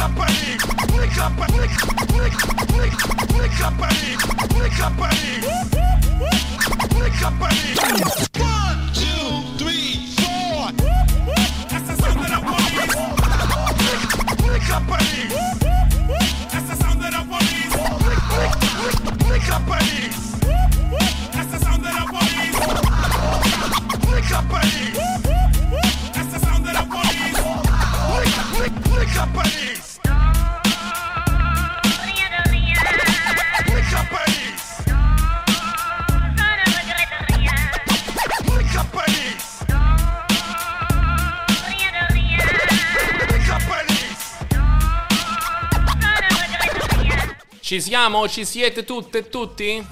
Ci siamo? Ci siete tutte e tutti?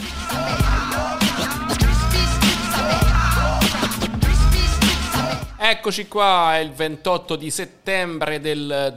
Eccoci qua, è il 28 di settembre del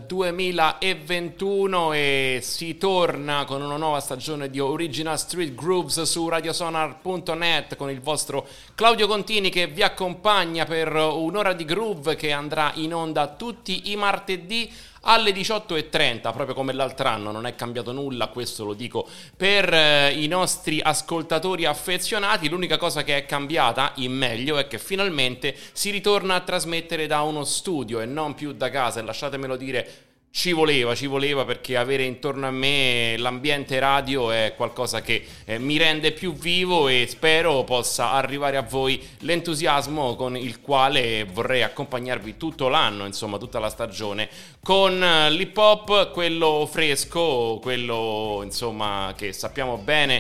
2021 e si torna con una nuova stagione di Original Street Grooves su radiosonar.net con il vostro Claudio Contini che vi accompagna per un'ora di groove che andrà in onda tutti i martedì alle 18:30, proprio come l'altro anno, non è cambiato nulla, questo lo dico per i nostri ascoltatori affezionati. L'unica cosa che è cambiata in meglio è che finalmente si ritorna a trasmettere da uno studio e non più da casa, e lasciatemelo dire, ci voleva, perché avere intorno a me l'ambiente radio è qualcosa che mi rende più vivo e spero possa arrivare a voi l'entusiasmo con il quale vorrei accompagnarvi tutto l'anno, insomma tutta la stagione, con l'hip hop, quello fresco, quello insomma che sappiamo bene.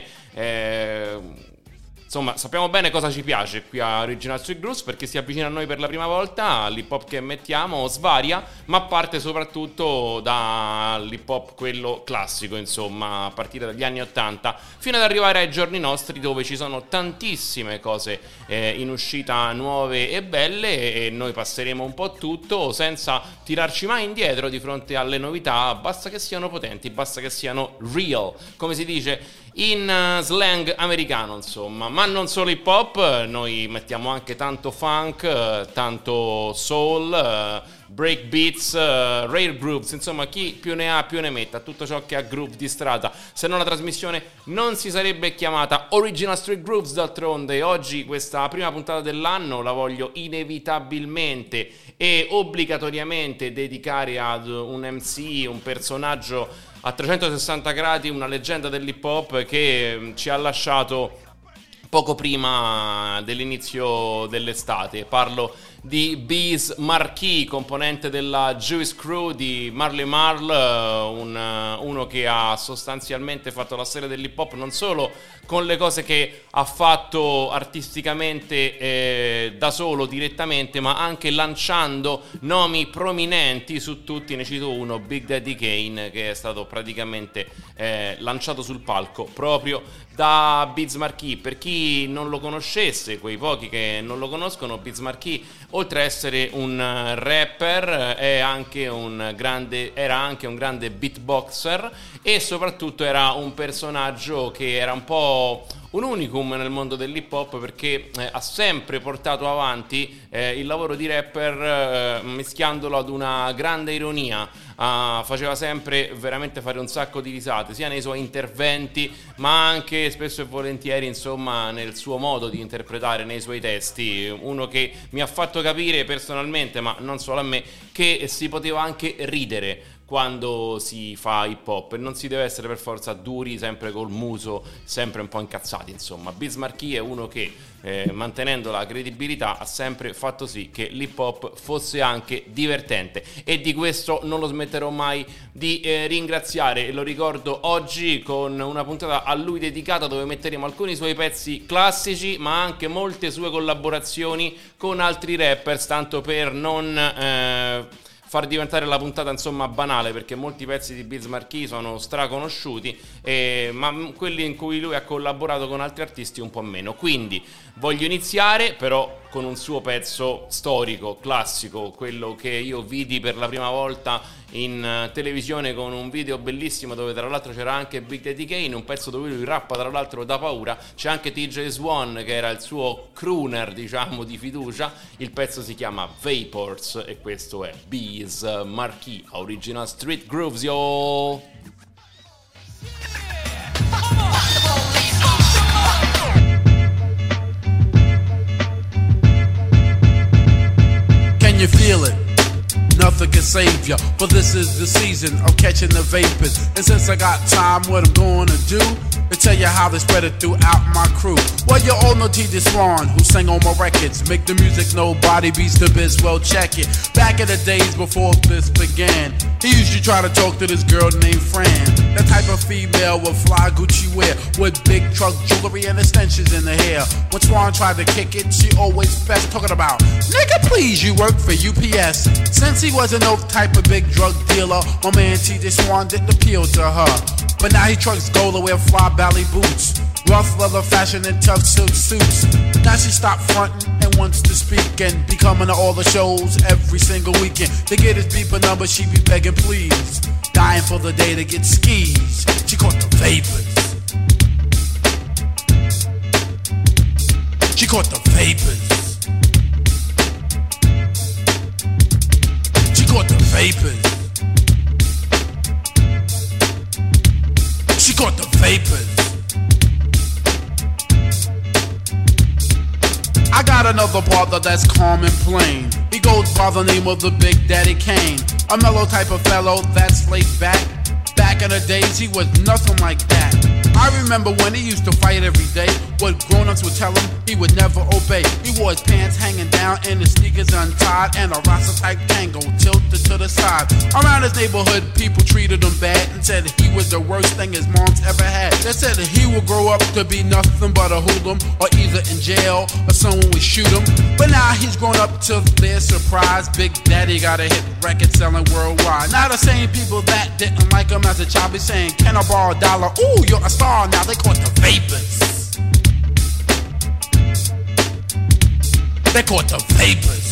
Insomma, sappiamo bene cosa ci piace qui a Original Street Grooves, perché si avvicina a noi per la prima volta. L'hip hop che mettiamo svaria, ma parte soprattutto dall'hip hop quello classico, insomma, a partire dagli anni 80 fino ad arrivare ai giorni nostri, dove ci sono tantissime cose in uscita nuove e belle, e noi passeremo un po' tutto senza tirarci mai indietro di fronte alle novità. Basta che siano potenti, basta che siano real, come si dice in slang americano, insomma. Ma non solo hip hop, noi mettiamo anche tanto funk, tanto soul, break beats, rare grooves, insomma chi più ne ha più ne metta, tutto ciò che ha groove di strada, se no la trasmissione non si sarebbe chiamata Original Street Grooves. D'altronde oggi questa prima puntata dell'anno la voglio inevitabilmente e obbligatoriamente dedicare ad un MC, un personaggio a 360 gradi, una leggenda dell'hip hop che ci ha lasciato poco prima dell'inizio dell'estate. Parlo di Biz Markie, componente della Juice Crew di Marley Marl, uno che ha sostanzialmente fatto la storia dell'hip hop non solo con le cose che ha fatto artisticamente da solo direttamente, ma anche lanciando nomi prominenti. Su tutti ne cito uno, Big Daddy Kane, che è stato praticamente lanciato sul palco proprio da Biz Markie. Per chi non lo conoscesse, quei pochi che non lo conoscono, Biz Markie, oltre a essere un rapper, era anche un grande beatboxer, e soprattutto era un personaggio che era un po' un unicum nel mondo dell'hip hop, perché ha sempre portato avanti il lavoro di rapper mischiandolo ad una grande ironia. Faceva sempre veramente fare un sacco di risate, sia nei suoi interventi ma anche spesso e volentieri, insomma, nel suo modo di interpretare, nei suoi testi. Uno che mi ha fatto capire personalmente, ma non solo a me, che si poteva anche ridere quando si fa hip hop e non si deve essere per forza duri, sempre col muso, sempre un po' incazzati, insomma. Biz Markie è uno che mantenendo la credibilità ha sempre fatto sì che l'hip hop fosse anche divertente, e di questo non lo smetterò mai di ringraziare, e lo ricordo oggi con una puntata a lui dedicata, dove metteremo alcuni suoi pezzi classici ma anche molte sue collaborazioni con altri rappers, tanto per non far diventare la puntata insomma banale, perché molti pezzi di Biz Markie sono straconosciuti, ma quelli in cui lui ha collaborato con altri artisti un po' meno. Quindi voglio iniziare però con un suo pezzo storico, classico, quello che io vidi per la prima volta in televisione con un video bellissimo dove tra l'altro c'era anche Big Daddy Kane, un pezzo dove lui rappa tra l'altro da paura. C'è anche TJ Swan che era il suo crooner, diciamo, di fiducia. Il pezzo si chiama Vapors e questo è Biz Markie, Original Street Grooves, yo! Can you feel it? Nothing can save ya, but this is the season of catching the vapors. And since I got time, what I'm gonna do is tell you how they spread it throughout my crew. Well, you all know TJ Swan, who sang on my records. Make the music nobody beats the biz, well check it. Back in the days before this began, he used to try to talk to this girl named Fran. The type of female with fly Gucci wear, with big truck jewelry and extensions in the hair. When Swan tried to kick it, she always fessed, talking about, nigga please, you work for UPS. Since he wasn't no type of big drug dealer, my man TJ Swan didn't appeal to her. But now he trucks gold to wear fly ballet boots, rough leather fashion and tough silk suits. Now she stopped fronting and wants to speak and be coming to all the shows every single weekend. To get his beeper number, she be begging please, dying for the day to get skis. She caught the vapors. She caught the vapors. She caught the vapors. She caught the vapors. I got another brother that's calm and plain. He goes by the name of the Big Daddy Kane. A mellow type of fellow that's laid back. Back in the days he was nothing like that. I remember when he used to fight every day. What grown-ups would tell him, he would never obey. He wore his pants hanging down and his sneakers untied, and a Rasta-type tango tilted to the side. Around his neighborhood, people treated him bad and said he was the worst thing his mom's ever had. They said that he would grow up to be nothing but a hoodlum, or either in jail or someone would shoot him. But now he's grown up to their surprise. Big Daddy got a hit record selling worldwide. Now the same people that didn't like him as a child be saying, can I borrow a dollar? Ooh, you're a star now. They caught the vapors. They caught the vapors.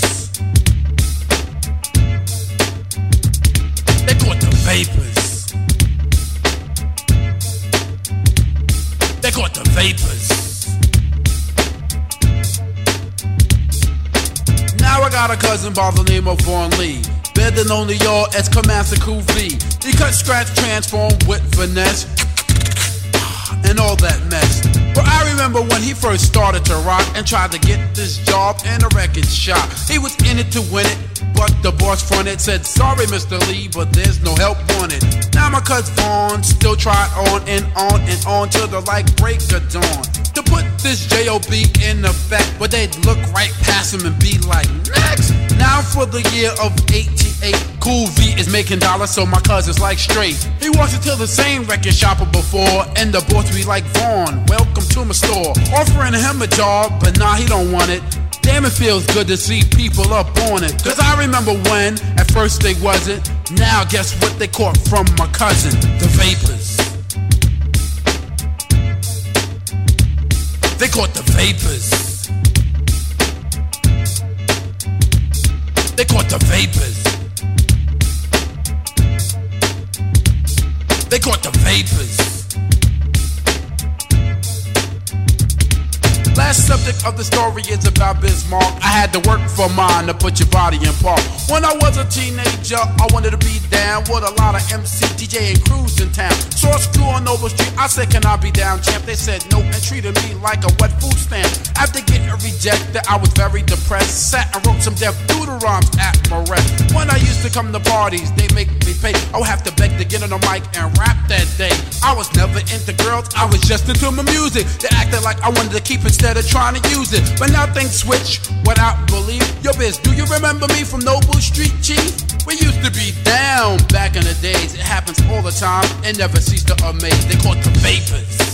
They caught the vapors. They caught the vapors. Now I got a cousin by the name of Vaughn Lee, better known to y'all as Commander Cool V. He cut, scratch, transform with finesse and all that mess. But I remember when he first started to rock and tried to get this job in a record shop. He was in it to win it, but the boss fronted, said, sorry Mr. Lee, but there's no help wanted. Now my cousin Vaughn still tried on and on and on till the light break of dawn to put this J.O.B. in effect, but they'd look right past him and be like, next! Now for the year of 88, Cool V is making dollars, so my cousin's like straight. He walks into the same record shop before, and the boss be like, Vaughn, welcome to my store. Offering him a job, but nah, he don't want it. Damn, it feels good to see people up on it. Cause I remember when, at first they wasn't. Now guess what they caught from my cousin? The vapors. They caught the vapors. They caught the vapors. They caught the vapors. Last subject of the story is about Bismarck. I had to work for mine to put your body in park. When I was a teenager, I wanted to be down with a lot of MC, DJ, and crews in town. Saw a screw on Noble Street, I said, can I be down, champ? They said no and treated me like a wet food stamp. After getting rejected, I was very depressed. Sat and wrote some deaf doodle rhymes at my rest. When I used to come to parties, they make me pay. I would have to beg to get on the mic and rap that day. I was never into girls, I was just into my music. They acted like I wanted to keep it instead of trying to use it. But now things switch without belief. Yo, biz, do you remember me from Noble Street, Chief? We used to be down back in the days. It happens all the time and never cease to amaze. They caught the vapors.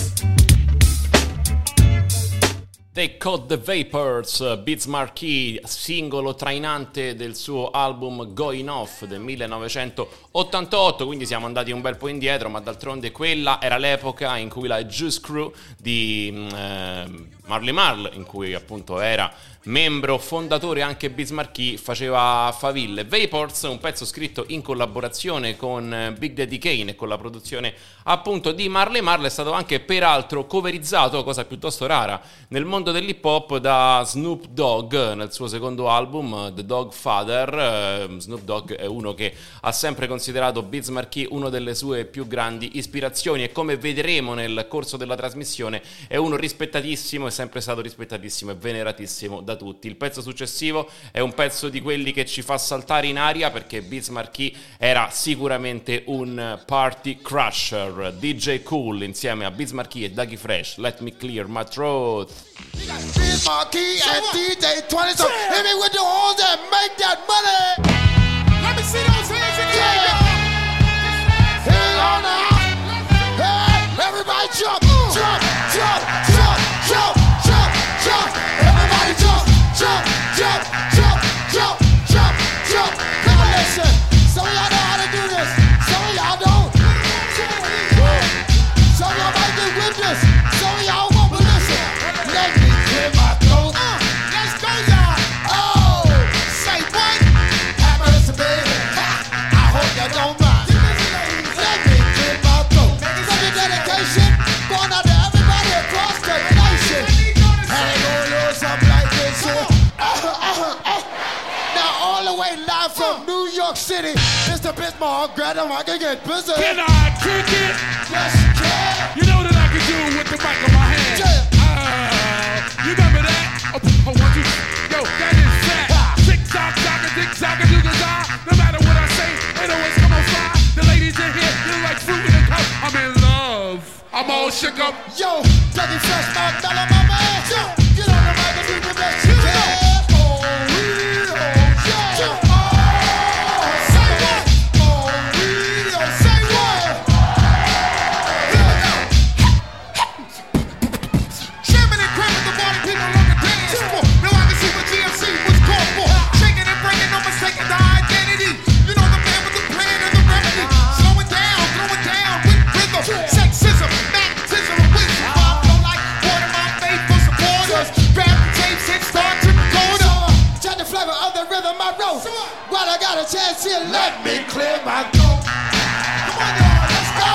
They Caught the Vapors, Biz Markie, singolo trainante del suo album Going Off del 1988, quindi siamo andati un bel po' indietro, ma d'altronde quella era l'epoca in cui la Juice Crew di Marley Marl, in cui appunto era membro fondatore anche Biz Markie, faceva faville. Vapors, un pezzo scritto in collaborazione con Big Daddy Kane e con la produzione appunto di Marley Marl, è stato anche peraltro coverizzato, cosa piuttosto rara nel mondo dell'hip hop, da Snoop Dogg nel suo secondo album The Dog Father. Snoop Dogg è uno che ha sempre considerato Biz Markie una delle sue più grandi ispirazioni e, come vedremo nel corso della trasmissione, è uno rispettatissimo, è sempre stato rispettatissimo e veneratissimo da tutti. Il pezzo successivo è un pezzo di quelli che ci fa saltare in aria, perché Biz Markie era sicuramente un party crusher. DJ Kool insieme a Biz Markie e Dougie Fresh, Let Me Clear My Throat. Biz Markie and DJ 20, so hit me with the horns that make that money. Let me see those hands again. Hang on now. Hey, everybody jump, jump, jump, jump, jump, jump, jump. Everybody jump, jump, jump, jump, jump, jump, jump. Now listen, some of y'all know how to do this, some of y'all don't. Some of y'all might get with this, some of y'all won't, but listen. Let me clear my throat. Let's go, y'all. Oh, say what? Happiness to me. I hope you don't mind. Let me clear my throat. Such a dedication going out to everybody across the nation. Hang on, you something like this here. Now all the way live from New York City, Mr. Bismarck, grab them, I can get busy. Can I kick it? Yes, you can. You know that I can do with the mic in my hand. You remember that? Oh, 1, 2, yo, that is fat. Tick tock, tock, tick tock, do the no matter what I say, it always come on fly. The ladies in here, you like fruit in a cup. I'm in love. I'm all shook up. Yo, Dougie Fresh, my fella, my man. Get on the mic and do the best you can. Oh, yeah. Oh, say what? Oh, say what? Here we go. Jamming and cramming the body, people on the dance floor. Now I can see what GMC was called for. Shaking and breaking, no mistaking the identity. You know the man with the plan and the remedy. Slow it down with rhythm. Sexism, magnetism, and wisdom. I feel like one of my faithful supporters. Grab the tapes and start to record them. Check the flavor of the rhythm I wrote. While I got a chance here, let me clear my throat. Come on, y'all, let's go.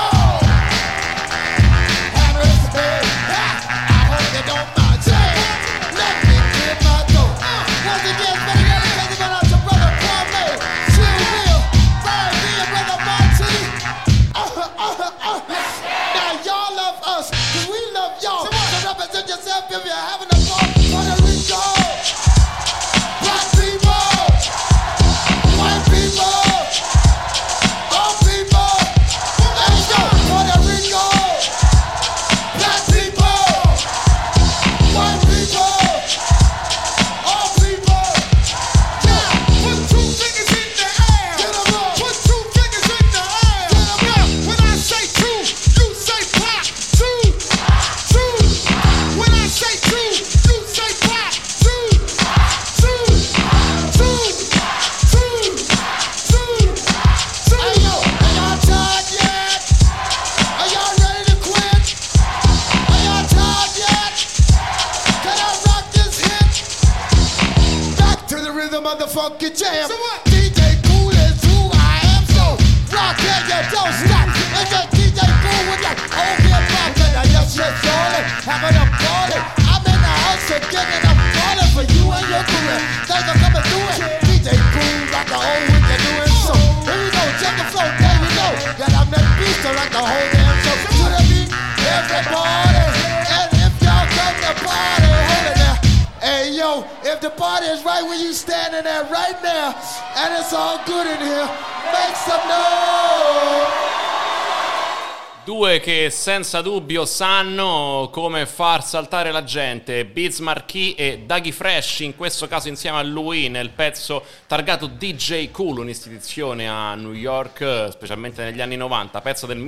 Happiness to me. I hope you don't mind. Let me clear my throat. Once again, better dedicated out to brother Kwame, Chill Will, Brian B, and brother Monty. Now y'all love us, cause we love y'all. So represent yourself if you're having a ball. Puerto Rico, black people, white people, all people. Let's go, Puerto Rico, black people, white people, all people. Now, put 2 fingers in the air. Get 'em up. Put 2 fingers in the air. Get 'em up. When I say 2, you say pop. 2, 2. When I say 2, you say pop. 2, 2, 2, 2, 2, 2. Hey yo, are y'all tired yet? Are y'all ready to quit? Are y'all tired yet? Can I rock this hit? Back to the rhythm of the funky jam. DJ Kool is who I am, so rock it, you don't stop. It's just DJ Kool with that old hip hop, and I just let y'all having a party. I'm in the house again, and I'm calling for you and your career. Thanks for coming through it. DJ Kool, rock the whole week you're doing so. Here we go, check the flow, there we go. Got I'm that beast to rock the whole damn show. To the beat, everybody, and if y'all come to party, hold it there. Hey yo, if the party is right where you standing at right now, and it's all good in here, make some noise. Due che senza dubbio sanno come far saltare la gente, Biz Markie e Dougie Fresh, in questo caso insieme a lui nel pezzo targato DJ Kool, un'istituzione a New York, specialmente negli anni 90, pezzo del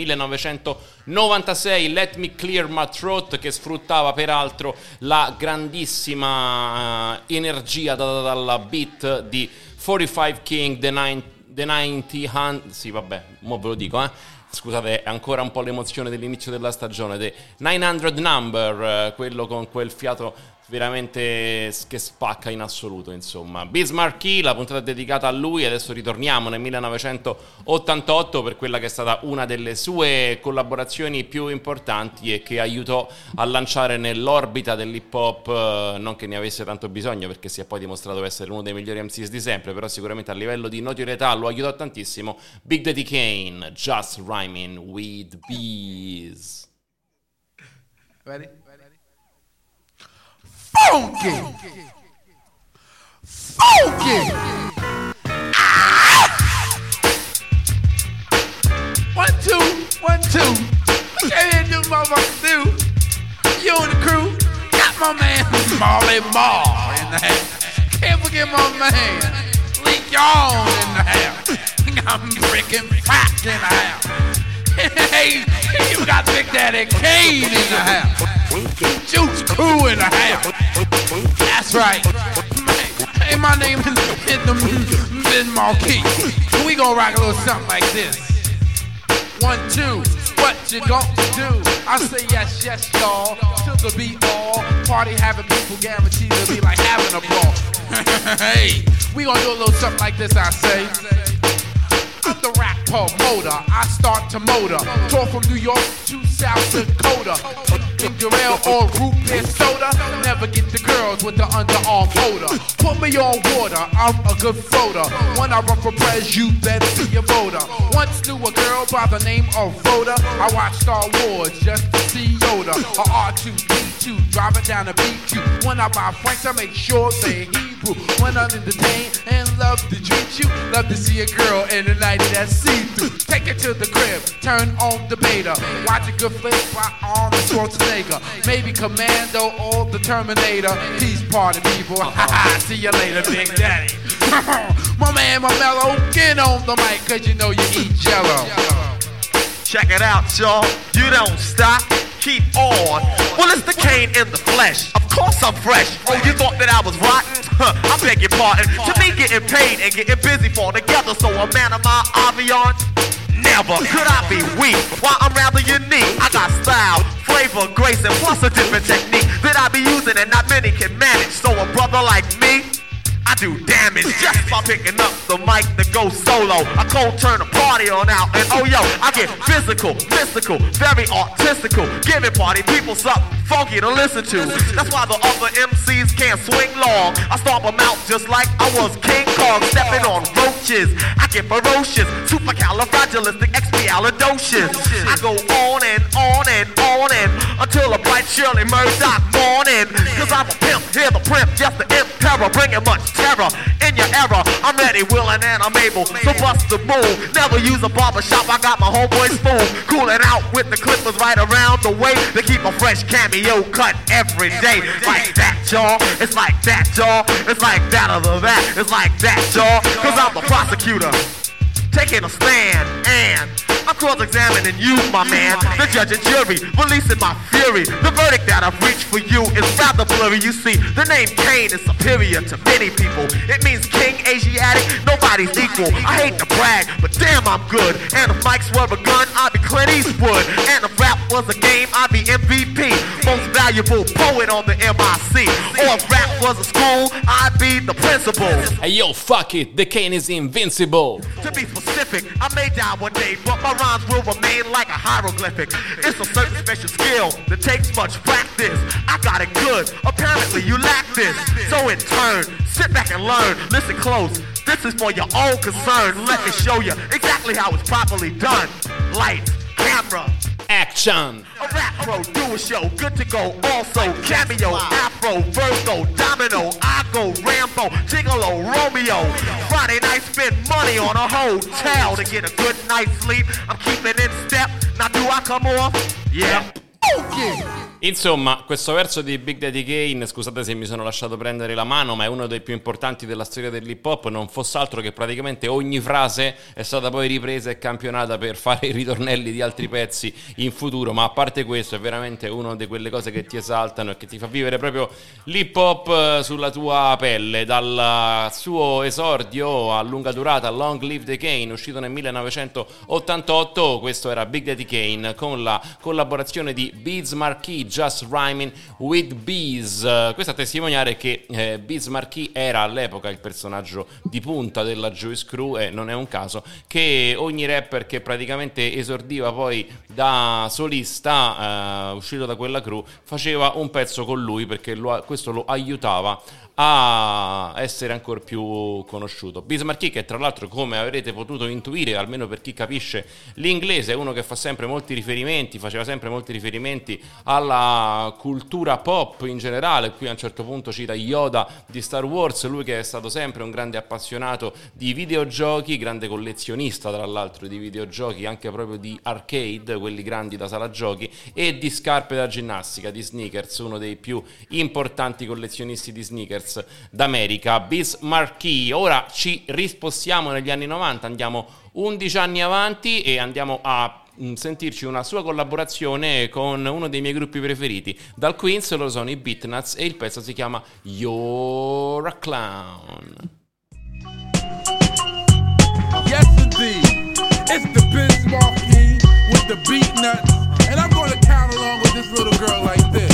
1996, Let Me Clear My Throat, che sfruttava peraltro la grandissima energia data dalla beat di 45 King, The 90 sì vabbè, mo ve lo dico, Scusate, è ancora un po' l'emozione dell'inizio della stagione. The 900 Number, quello con quel fiato veramente che spacca in assoluto, insomma. Biz Markie, la puntata dedicata a lui. Adesso ritorniamo nel 1988 per quella che è stata una delle sue collaborazioni più importanti e che aiutò a lanciare nell'orbita dell'hip hop, non che ne avesse tanto bisogno perché si è poi dimostrato essere uno dei migliori MCs di sempre, però sicuramente a livello di notorietà lo aiutò tantissimo. Big Daddy Kane, Just Rhyming with Bees. Ready? Funky! Funky! One, two, 1, 2. What you do, motherfuckers do? You and the crew got my man Marley Marl in the house. Can't forget my man Lee Young in the house. I'm freaking fat in the house. Hey, you got Big Daddy Kane in the house. Juice Crew in the house. That's right. Hey, my name is Biz Markie. We gonna rock a little something like this. 1, 2. What you gonna do? I say yes, yes, y'all. To the beat all. Party having people guaranteed to be like having a ball. Hey, we gonna do a little something like this, I say. I'm the rap promoter, I start to motor. Tour from New York to South Dakota. Ginger ale or root beer soda. Never get the girls with the underarm holder. Put me on water, I'm a good floater. When I run for pres, you better be a voter. Once knew a girl by the name of Rhoda. I watched Star Wars just to see Yoda. Or R2-D2, driving down the BQ. When I buy Franks, I make sure they're Hebrew. When I'm entertained and love to treat you. Love to see a girl in the night that's see-through. Take it to the crib, turn on the beta. Watch a good flick by Arnold Schwarzenegger. Maybe Commando or the Terminator. Peace party people. See you later, Big Daddy. My man, my mellow, get on the mic, cause you know you eat jello. Check it out, y'all. You don't stop. Keep on. Well, it's the Kane in the flesh. Of course I'm fresh. Oh, you thought that I was rotten? I beg your pardon. To me, getting paid and getting busy fall together. So a man of my aviance, never could I be weak. Why, I'm rather unique. I got style, flavor, grace, and plus a different technique that I be using and not many can manage. So a brother like me, I do damage just by picking up the mic to go solo. I cold turn the party on out, and oh yo, I get physical, mystical, very artistical, giving party people something funky to listen to. That's why the other MCs can't swing long. I stomp them out just like I was King Kong, stepping on roaches. I get ferocious, supercalifragilisticexpialidocious. I go on and on and on and until a bright Shirley Murdoch morning. Cause I'm a pimp, here the primp, just the emperor, bringing much terror in your era. I'm ready, willing, and I'm able to bust the move. Never use a barbershop, I got my homeboy smooth. Cooling out with the clippers right around the way to keep a fresh cameo cut every day. Like that, y'all. It's like that, y'all. It's like that or that. It's like that, y'all. Cause I'm the prosecutor, taking a stand, and I'm cross-examining you, my man. The judge and jury, releasing my fury. The verdict that I've reached for you is rather blurry. You see, the name Kane is superior to many people. It means king, Asiatic, nobody's equal. I hate to brag, but damn, I'm good. And if mics were a gun, I'd be Clint Eastwood. And if rap was a game, I'd be MVP. Most valuable poet on the MIC. Or if rap was a school, I'd be the principal. Hey yo, fuck it, the Kane is invincible. To be specific, I may die one day, but my rhymes will remain like a hieroglyphic. It's a certain special skill that takes much practice. I got it good, apparently you lack this. So in turn, sit back and learn, listen close. This is for your own concern. Let me show you exactly how it's properly done. Light, camera, action. A rap pro, do a show, good to go. Also, cameo, Afro, Virgo, Domino, I go Rambo, Gigolo, Romeo. Friday night, spend money on a hotel to get a good night's sleep. I'm keeping in step. Now do I come off? Yeah. Insomma, questo verso di Big Daddy Kane, scusate se mi sono lasciato prendere la mano, ma è uno dei più importanti della storia dell'hip hop. Non fosse altro che praticamente ogni frase è stata poi ripresa e campionata per fare i ritornelli di altri pezzi in futuro. Ma a parte questo, è veramente una di quelle cose che ti esaltano e che ti fa vivere proprio l'hip hop sulla tua pelle. Dal suo esordio a lunga durata, Long Live the Kane, uscito nel 1988, questo era Big Daddy Kane con la collaborazione di Biz Markie, Just Rhyming with Biz. Questo a testimoniare che Biz Markie era all'epoca il personaggio di punta della Juice Crew, e non è un caso che ogni rapper che praticamente esordiva poi da solista, uscito da quella crew, faceva un pezzo con lui, perché questo lo aiutava a essere ancora più conosciuto. Biz Markie, che tra l'altro, come avrete potuto intuire, almeno per chi capisce l'inglese, è uno che faceva sempre molti riferimenti alla cultura pop in generale. Qui a un certo punto cita Yoda di Star Wars, lui che è stato sempre un grande appassionato di videogiochi, grande collezionista tra l'altro di videogiochi, anche proprio di arcade, quelli grandi da sala giochi, e di scarpe da ginnastica, di sneakers, uno dei più importanti collezionisti di sneakers d'America, Biz Markie. Ora ci rispostiamo negli anni 90, andiamo 11 anni avanti e andiamo a sentirci una sua collaborazione con uno dei miei gruppi preferiti. Dal Queens loro sono i Beatnuts e il pezzo si chiama You're a Clown. Yes indeed, it's the Biz Markie with the Beatnuts, and I'm gonna count along with this little girl like this.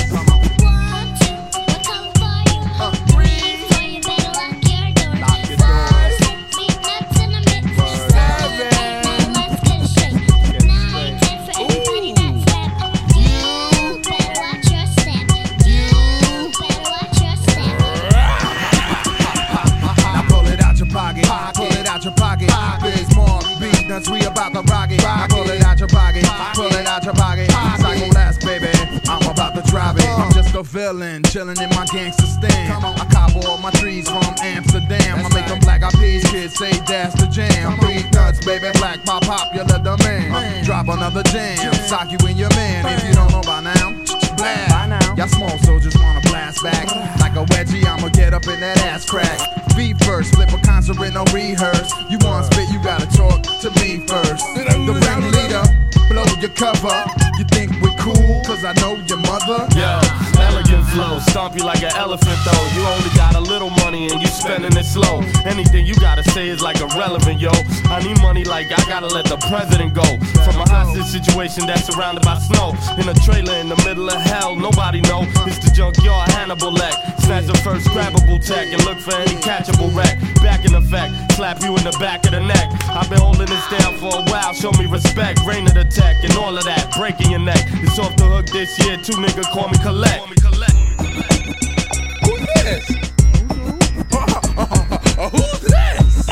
Your pocket, Biz Markie, Beatnuts, we about to rock it. Pull it out your pocket, pull it out your pocket. Psycho last, baby, I'm about to drive it. I'm just a villain, chilling in my gangster stand. I cop all my trees from Amsterdam. I make them black eyed peas kids say that's the jam. Beatnuts, baby, black by popular demand. Drop another jam, sock you in your man. If you don't know by now, blast. Y'all small soldiers wanna blast back. Like a wedgie, I'ma get up in that ass crack. Beat first, flip a concert with no rehearse. You want spit, you gotta talk to me first. The ringleader, blow your cover. You think we're cool, cause I know your mother? Yo, elegant flow, stomp you like an elephant though. You only got a little money and you spending it slow. Anything you gotta say is like irrelevant, yo. I need money like I gotta let the president go. From a hostage situation that's surrounded by snow. In a trailer in the middle of hell, nobody know. It's the junkyard Hannibal Leck. Snatch the first grabbable tech and look for any catchable wreck. Back in effect, slap you in the back of the neck. I've been holding this down for a while, show me respect. Reign of the tech and all of that, breaking your neck. It's off the hook this year, two niggas call me Collect. Who's this? Who's this?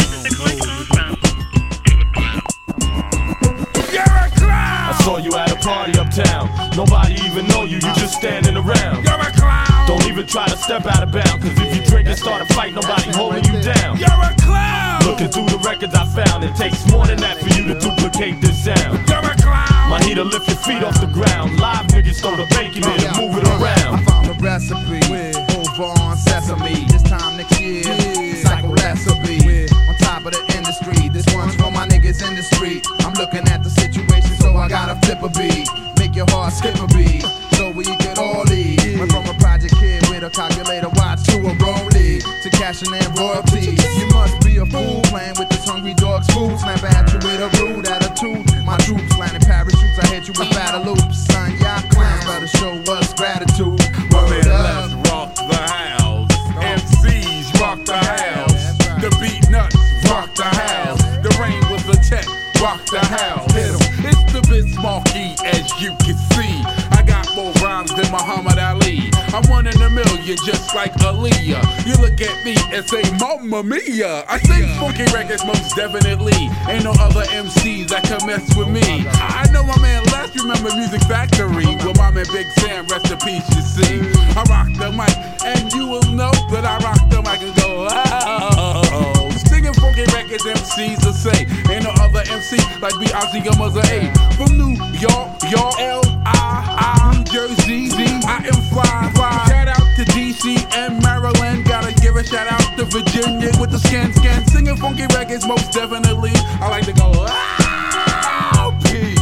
You're a clown! I saw you at a party uptown. Nobody even know you, you just standing around. You're a clown! Don't even try to step out of bounds, cause if you drink and start a fight, nobody holding you down. You're a clown! Looking through the records I found, it takes more than that for you to duplicate this sound. You're a clown! My heater lift your feet off the ground. Live niggas throw the bacon in and move it around. I found a recipe over on Sesame. This time next year, Psycho recipe. On top of the industry, this one's for my niggas in the street. I'm looking at the situation, so I gotta flip a beat. Make your heart skip a beat, so we could all lead. Went from a project kid with a calculator watch to a rollie, to cashing in royalties. You must be a fool playing with this hungry dog's food. Snap at you with a rude attitude. My troops landing parachutes, I hit you with battle loops. Son, y'all clowns better show us gratitude. Word Let's up. rock the house. MCs rock the house. The Beatnuts rock the house. The Rain with the tech rock the house. It's the Biz Markie, as you can see. I got more rhymes than Muhammad Ali. I'm 1 in a million, just like Aaliyah. You look at me and say, Mamma Mia. I sing funky records most definitely. Ain't no other MCs that can mess with me. I know my man Les, remember Music Factory. With my man Big Sam, rest in peace, you see. I rock the mic, and you will know that I rock the mic and go, oh. Singing funky records, MCs will say. Ain't no other MC like Beyonce or Mother A. From New York, y'all L.I. New Jersey, I am fly. Shout out to DC and Maryland. Gotta give a shout out to Virginia with the scan. Singing funky records, most definitely. I like to go, oh, peace.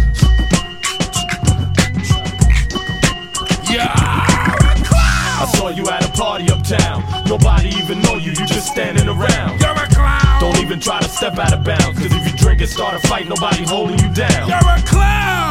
Yeah. I saw you at a party uptown. Nobody even know you, you just standing around. You're a clown. Don't even try to step out of bounds, cause if you drink and start a fight, nobody holding you down. You're a clown.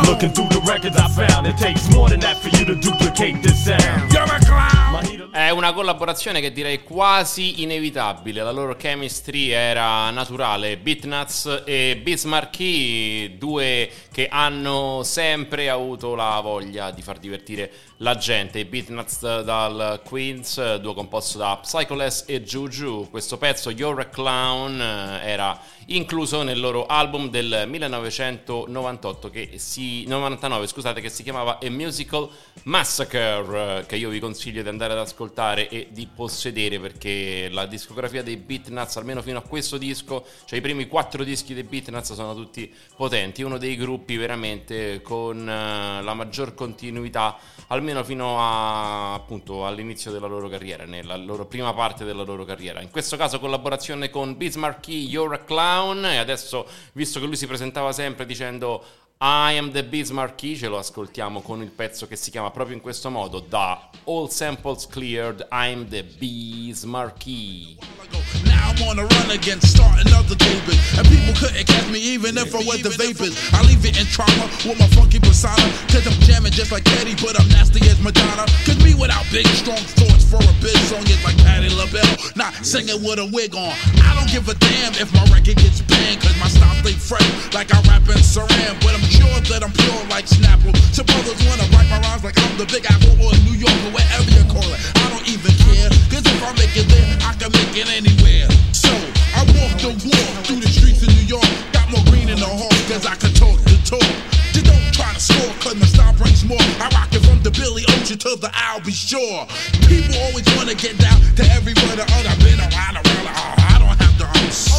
Looking through the records I found, it takes more than that for you to duplicate this sound. You're a clown. È una collaborazione che direi quasi inevitabile, la loro chemistry era naturale. Beatnuts e Bismarcky, due che hanno sempre avuto la voglia di far divertire la gente. I Beatnuts dal Queens, duo composto da Psycholess e Juju. Questo pezzo, You're a Clown, era incluso nel loro album del 1998 99, scusate, che si chiamava A Musical Massacre, che io vi consiglio di andare ad ascoltare e di possedere, perché la discografia dei Beatnuts, almeno fino a questo disco, cioè i primi 4 dischi dei Beatnuts, sono tutti potenti. Uno dei gruppi veramente con la maggior continuità, almeno fino a, appunto, all'inizio della loro carriera, nella loro prima parte della loro carriera. In questo caso collaborazione con Bismarcky, You're a Clown. E adesso, visto che lui si presentava sempre dicendo I am the Bismarcky, ce lo ascoltiamo con il pezzo che si chiama proprio in questo modo, da All Samples Cleared, I'm the Bismarcky. Now I'm on the run again, starting up the gaping. And people couldn't catch me even if I was the vapors. I leave it in trauma with my funky persona. Cause I'm jamming just like Eddie, but I'm nasty as Madonna. Cause me without big strong thoughts for a big song is like Patti LaBelle, not singing with a wig on. I don't give a damn if my record gets banned, cause my style stay fresh like I rap in Saran. But I'm sure that I'm pure like Snapple. So brothers wanna write my rhymes like I'm the Big Apple or New York or wherever you call it. I don't even care, cause if I make it there, I can make it anywhere. So I walk the walk through the streets of New York. Got more green in the heart, cause I can talk the talk. Just don't try to score, cause my style brings more. I rock it from the Billy Ocean to the I'll Be Sure. People always wanna get down to every word or other. I've been around the world, I don't have to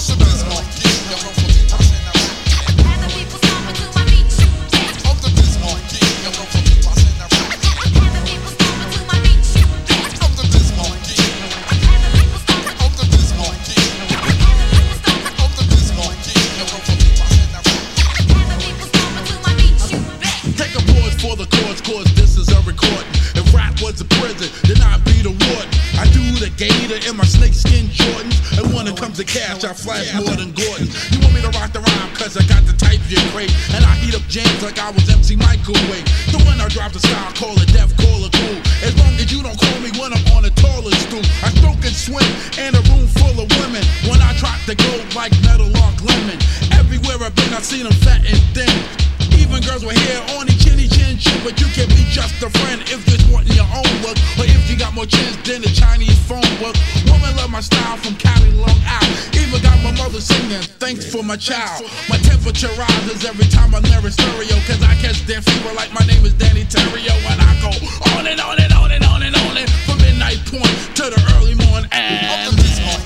cause this is a recording. If rap was a prison, then I'd be the warden. I do the gator in my snakeskin Jordans, and when it comes to cash, I flash more than Gordon. You want me to rock the rhyme, cause I got the type you crave, and I heat up jams like I was MC Microwave. So when I drop the style, call it deaf, call it cool. As long as you don't call me when I'm on the toilet stool. I stroke and swim in a room full of women. When I drop the gold like Metal Lark Lemon. Everywhere I've been, I've seen them fat and thin. Even girls with hair on the chinny chin chin, but you can be just a friend if you're wanting your own look, or if you got more chins than the Chinese phone book. Woman love my style from Cali Long out. Even got my mother singing, thanks for my child. My temperature rises every time I'm near a stereo, cause I catch their fever like my name is Danny Terrio. And I go on and on and on and on and on, from midnight point to the early morning. And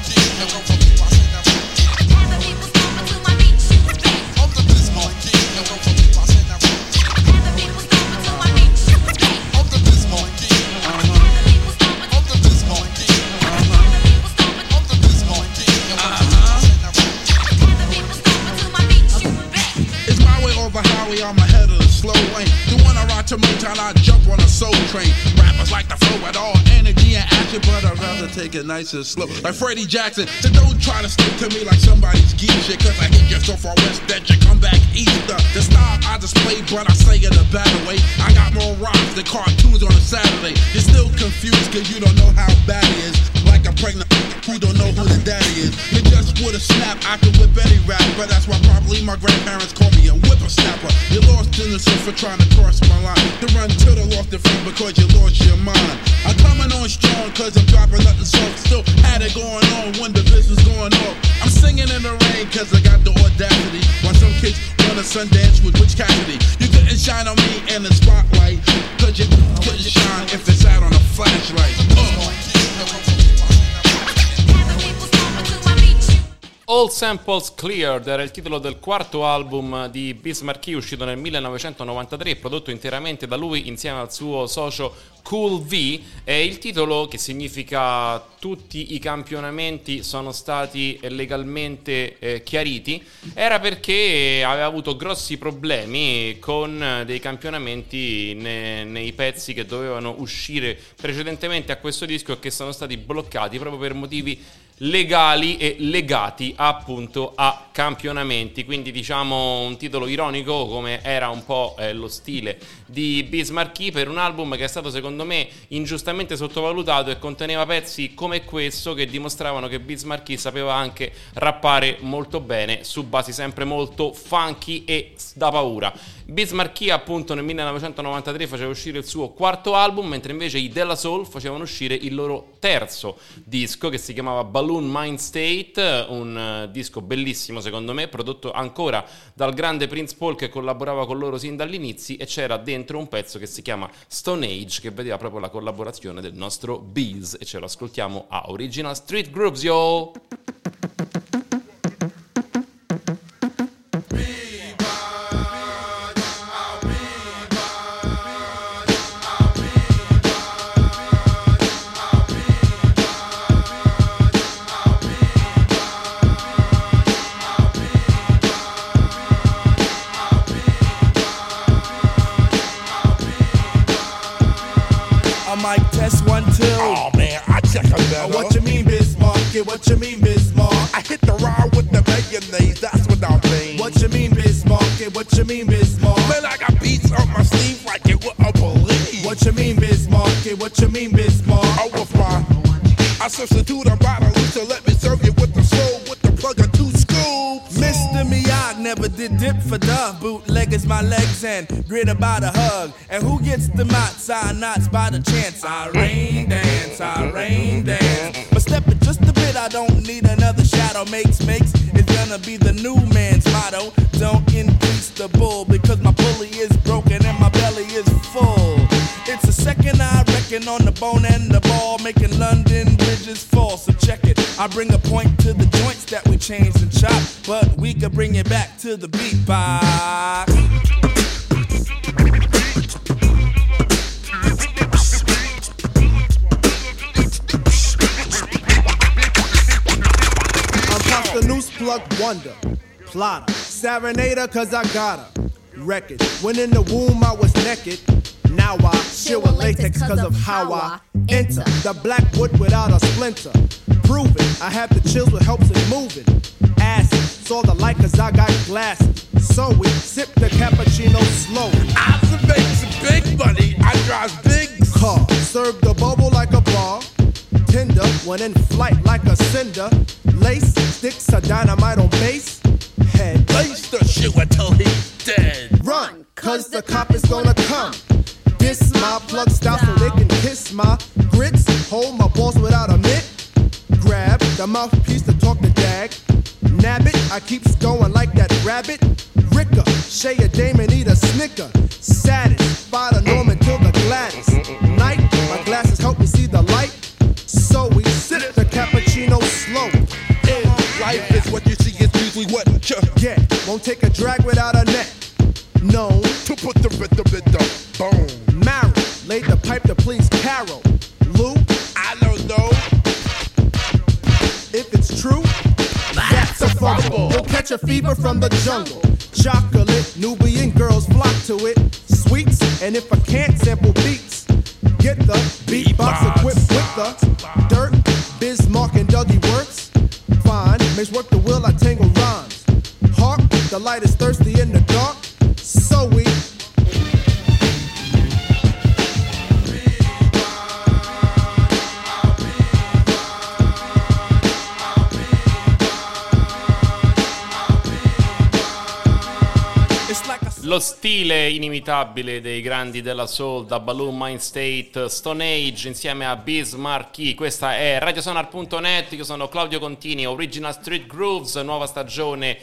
I'm ahead of the slow lane. The one I ride to Motown, I jump on a soul train. Rappers like to flow with all energy and action, but I'd rather take it nice and slow. Like Freddie Jackson, so don't try to stick to me like somebody's geek shit, cause I hit you so far west that you come back east. The style I display, but I say it a better way. I got more rhymes than cartoons on a Saturday. You're still confused cause you don't know how bad it is. Like a pregnant who don't know who the daddy is. You just with a snap, I can whip any rap, but that's why probably my grandparents call me a whippersnapper. You're lost in the sun for trying to cross my line. To run to the lost and found because you lost your mind. I'm coming on strong cause I'm dropping nothing soft. Still had it going on when the business going off. I'm singing in the rain cause I got the audacity. While some kids wanna Sundance with Butch Cassidy. You couldn't shine on me in the spotlight, cause you couldn't shine if it's out on a flashlight. All Samples Cleared era il titolo del quarto album di Bismarcky, uscito nel 1993 e prodotto interamente da lui insieme al suo socio Cool V. E il titolo, che significa tutti i campionamenti sono stati legalmente chiariti, era perché aveva avuto grossi problemi con dei campionamenti nei pezzi che dovevano uscire precedentemente a questo disco e che sono stati bloccati proprio per motivi legali e legati appunto a campionamenti, quindi diciamo un titolo ironico come era un po' lo stile di Biz Markie per un album che è stato secondo me ingiustamente sottovalutato e conteneva pezzi come questo che dimostravano che Biz Markie sapeva anche rappare molto bene su basi sempre molto funky e da paura. Biz Markie appunto nel 1993 faceva uscire il suo quarto album, mentre invece i De La Soul facevano uscire il loro terzo disco che si chiamava Balloon Mind State, un disco bellissimo secondo me, prodotto ancora dal grande Prince Paul che collaborava con loro sin dagli inizi, e c'era dentro un pezzo che si chiama Stone Age che vedeva proprio la collaborazione del nostro Biz, e ce lo ascoltiamo a Original Street Grooves, yo! Mic test 1, 2. Oh man, I check a better. What you mean, Bismarck? Yeah, what you mean, Bismarck? I hit the ride with the mayonnaise, that's what I mean. What you mean, Bismarck? Yeah, what you mean, Bismarck? Man, I got beats up my sleeve like it was a police. What you mean, Bismarck? Yeah, what you mean, Bismarck? I was fine. I substitute a bottle to let me serve you with the soul with the plug of 2 scoops. Mr. Miyagi never did dip for dove. Bootleggers my legs and grit about a hug. And who gets the knots? I knots by the chance. I rain dance, I rain dance. But step it just a bit, I don't need another shadow. Makes is gonna be the new man's motto. Don't increase the bull because my pulley is broken and my belly is full. It's a second I reckon on the bone and the ball, making London bridges fall, so check it. I bring a point to the joints that we changed and chopped, but we could bring it back to the beatbox. I'm Pasta Noose Plug Wonder, plotter, serenader cause I got her. Record, when in the womb I was naked. Now I chill with latex cause of how I enter the black wood without a splinter. Prove it, I have the chills with helps in moving. Acid, saw the light cause I got glasses. So we sip the cappuccino slow. I make big money, I drive big car. Serve the bubble like a bar. Tinder, when in flight like a cinder. Lace, sticks a dynamite on base. Head, lace the shoe until he's dead. Run, cause the cop is gonna come. This my plug style so they can kiss my grits. Hold my balls without a mitt. Grab the mouthpiece to talk the dag. Nab it, I keeps going like that rabbit. Ricker, Shay a dame and eat a snicker. Satisfied a Norman till the Gladys. Night, my glasses help me see the light. So we sip the cappuccino slow. Life is what you see is usually what you get. Won't take a drag without a net. Known to put the rhythm in the bone. Marrow, laid the pipe to please Carol. Lou, I don't know if it's true. That's a fumble. You'll catch a fever from the jungle. Chocolate, Nubian girls flock to it. Sweets, and if I can't sample beats, get the beatbox equipped with the dirt. Bismarck and Dougie works fine. Makes work the will, I tangle rhymes. Hark, the light is thirsty in the dark. So we lo stile inimitabile dei grandi della soul, da Balloon Mind State, Stone Age insieme a Biz Markie. Questa è radiosonar.net, io sono Claudio Contini, Original Street Grooves, nuova stagione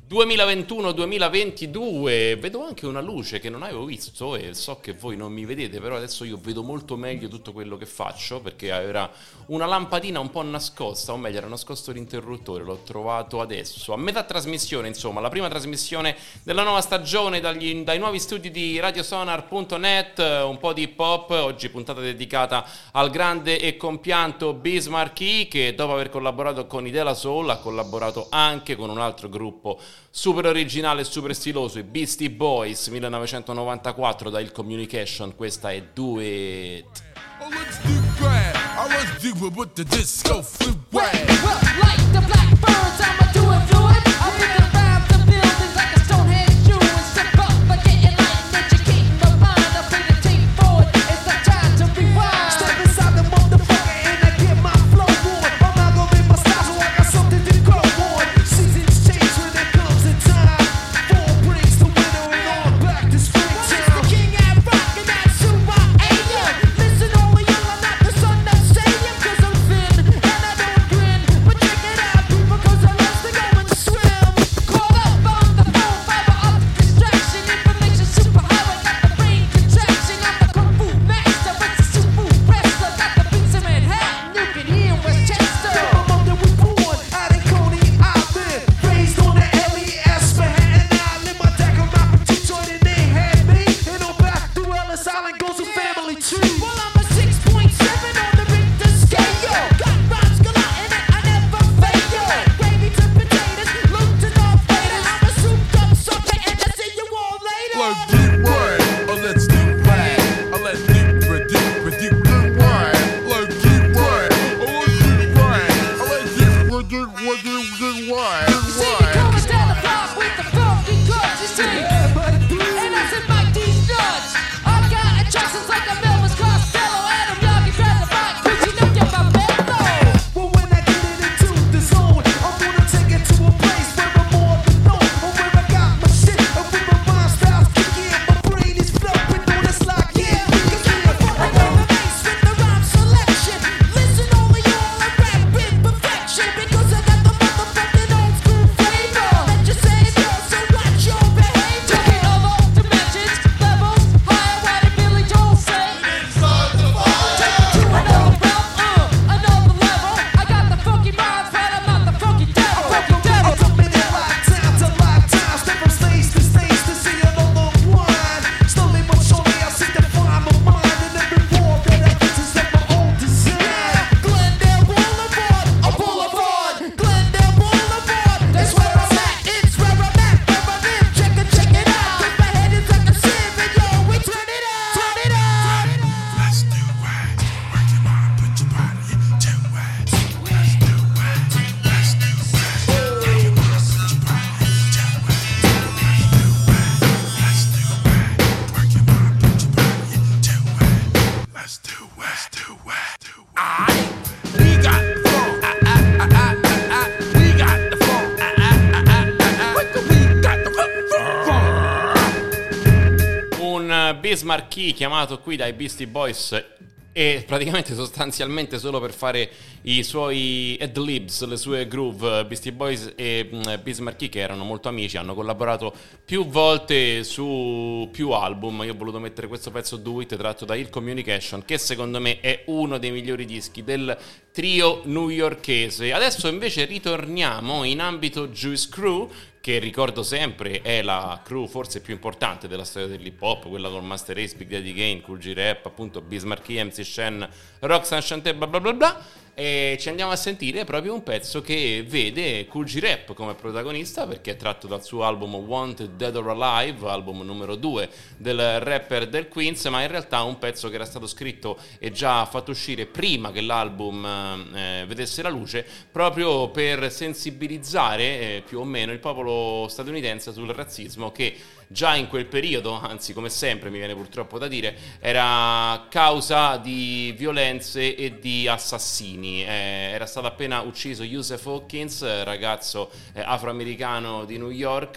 2021-2022. Vedo anche una luce che non avevo visto e so che voi non mi vedete, però adesso io vedo molto meglio tutto quello che faccio, perché era una lampadina un po' nascosta, o meglio era nascosto l'interruttore, l'ho trovato adesso a metà trasmissione, insomma la prima trasmissione della nuova stagione dai nuovi studi di radiosonar.net, un po' di hip hop. Oggi puntata dedicata al grande e compianto Biz Markie, che dopo aver collaborato con i De La Soul ha collaborato anche con un altro gruppo super originale e super stiloso, i Beastie Boys, 1994 da Il Communication. Questa è Do It. Oh, let's do that. let's do it with the disco fluid. Well, like the blackbirds, I'ma do it fluid. I pick the rhymes, the buildings like a Stonehenge Jew, and step up, but getting light and educating my mind. I bring the tape forward, it's the time to rewind. Step inside the motherfucker and I get my flow on. I'm not gonna make my style, so I got something to grow on. Seasons change when it comes in time. Fall brings the winter and on back to springtime. Well, it's the king at rock and that's who I am. Listen, only young, I'm not the son that's saying, 'cause I'm thin and I don't grin. But check it out, people, 'cause I love to go and swim. Call up on the phone, fiber up distraction, information superhighway, got the brain contraction. I'm the kung fu master, but the super wrestler, got the beats in Manhattan, you can hear Westchester. I'm up there, we born out in Coney Island, raised on the LES, Manhattan Island. My dagger rapper Detroit and they had me, and on back through Ellis Island goes a family tree. Well, I'm a 6.7 on the Richter scale. Got rhymes galore in it, I never fail. Gravy to potatoes, Luke to North Vader. I'm a souped up sucker, and I see you all later. Let's do right, let's do right, let's do right, let's do right, let's do right, let's do right, let's do right. See me coming down the block with the funky cuts, you see. And I said, Mike, these nuts. I got attractions like a Melvis Costello. Adam, y'all can grab the mic, 'cause you know you're my mellow. Well, when I get it into the zone, I'm gonna take it to a place where I'm more than known. Or where I got my shit, or where my mind styles kick in. My brain is flipping on this like, yeah, because I got the bass with the rhyme selection. Listen, only y'all, I rap in perfection, because I got the motherfucking old school flavor. Let you say it, girl, so watch your behavior. Taking over dimensions, levels, higher, why did Billy Joel say? Inside the fire. Take it to another realm, another level. I got the funky rhymes, but I'm not the funky devil. Funky devil. I'm jumping in lifetime to lifetime, step from stage to see another one. Slowly but surely I see the fire of mine, and every war that evidence of my own design. Glendale Boulevard, a boulevard. Glendale Boulevard, that's where I'm at. It's where I'm at, where I live. Check it out. 'Cause my head is like a sieve, and yo, we turn it up, turn it up. Let's do right, work your mind, put your body into it. Let's do right, let's do right, work your mind, put your body into it. Let's do right, work your mind, put your body into it. Let's do it. We got the phone. We got the phone. We got the phone. Un Bismarck Key chiamato qui dai Beastie Boys e praticamente sostanzialmente solo per fare i suoi ad-libs, le sue groove. Beastie Boys e Bismarck Key, che erano molto amici, hanno collaborato più volte su più album. Io ho voluto mettere questo pezzo Do It tratto da Ill Communication, che secondo me è uno dei migliori dischi del trio newyorkese. Adesso invece ritorniamo in ambito Juice Crew, che ricordo sempre è la crew forse più importante della storia dell'hip hop, quella con Master Ace, Big Daddy Kane, Kool G Rap, appunto Bismarck Key, MC Shen, Roxanne Shante, bla bla bla bla. E ci andiamo a sentire proprio un pezzo che vede Kool G Rap come protagonista, perché è tratto dal suo album Wanted Dead or Alive, album numero 2 del rapper del Queens, ma in realtà un pezzo che era stato scritto e già fatto uscire prima che l'album vedesse la luce, proprio per sensibilizzare più o meno il popolo statunitense sul razzismo, che già in quel periodo, anzi come sempre mi viene purtroppo da dire, era causa di violenze e di assassini. Era stato appena ucciso Yusef Hawkins, ragazzo afroamericano di New York,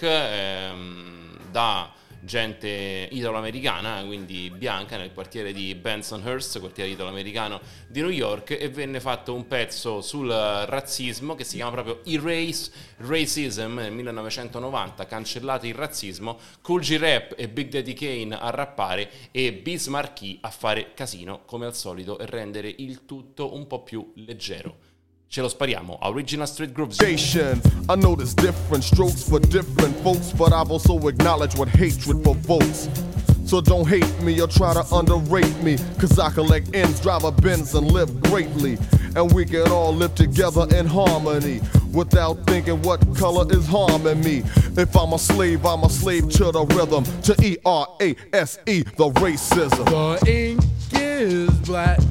da gente italo-americana, quindi bianca, nel quartiere di Bensonhurst, quartiere italo-americano di New York, e venne fatto un pezzo sul razzismo che si chiama proprio Erase Racism nel 1990, cancellate il razzismo. Kool G Rap e Big Daddy Kane a rappare e Bismarck Key a fare casino come al solito e rendere il tutto un po' più leggero. Ce lo spariamo a Original Street Grooves. I know there's different strokes for different folks, but I've also acknowledged what hatred provokes. So don't hate me or try to underrate me, cause I collect ends, drive a Benz and live greatly. And we can all live together in harmony, without thinking what color is harming me. If I'm a slave to the rhythm, to E-R-A-S-E, the racism. The ink is black,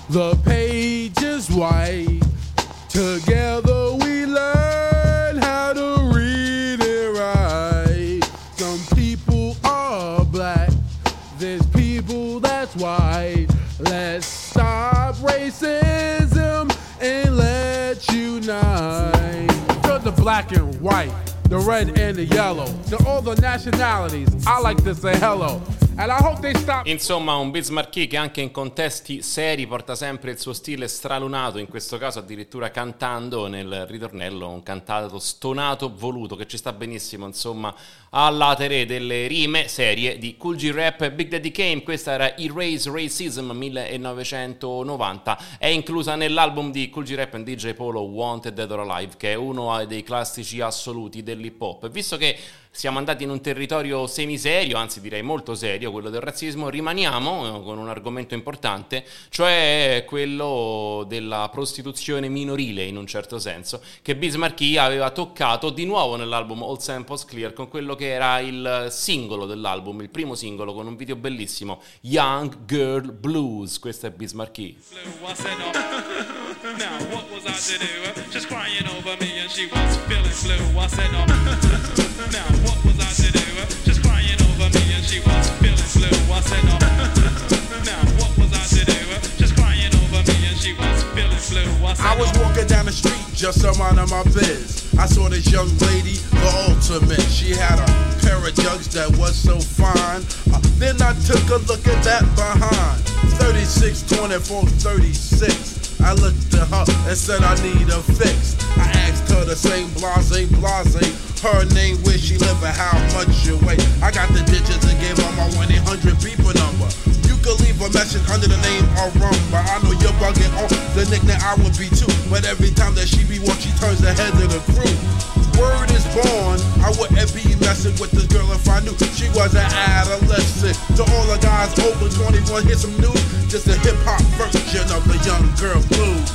The page is white. Together we learn how to read and write. Some people are black. There's people that's white. Let's stop racism and let's unite. You're the black and white, the red and the yellow. To all the nationalities, I like to say hello. And I hope they stop. Insomma, un Biz Markie che anche in contesti seri porta sempre il suo stile stralunato, in questo caso addirittura cantando nel ritornello, un cantato stonato voluto che ci sta benissimo, insomma, all'atere delle rime serie di Kool G Rap. Big Daddy Kane, questa era Erase Racism 1990, è inclusa nell'album di Kool G Rap and DJ Polo Wanted Dead or Alive, che è uno dei classici assoluti dell'hip hop. Visto che siamo andati in un territorio semiserio, anzi direi molto serio, quello del razzismo, rimaniamo con un argomento importante, cioè quello della prostituzione minorile in un certo senso, che Biz Markie aveva toccato di nuovo nell'album All Samples Clear con quello che era il singolo dell'album, il primo singolo, con un video bellissimo, Young Girl Blues. Questo è Biz Markie. Now, what was I to do? Just crying over me and she was feeling blue. I said, no. Now, what was I to do? Just crying over me and she was feeling blue. I said, no. Now, what was I to do? Just crying over me and she was feeling blue. I said, I was walking down the street just minding my biz. I saw this young lady, the ultimate. She had a pair of jugs that was so fine. Then I took a look at that behind. 36, 24, 36. I looked at her and said I need a fix. I asked her the same blase, her name, where she live and how much you weigh. I got the digits and gave her my 1-800 beeper number. You could leave a message under the name of Rumba. I know you're bugging on the nickname I would be too. But every time that she be walk, she turns the head of the crew. Word is born, I wouldn't be messing with this girl if I knew she was an adolescent. To all the guys over 21, here's some news. Just a hip-hop version of the Young Girl Blues.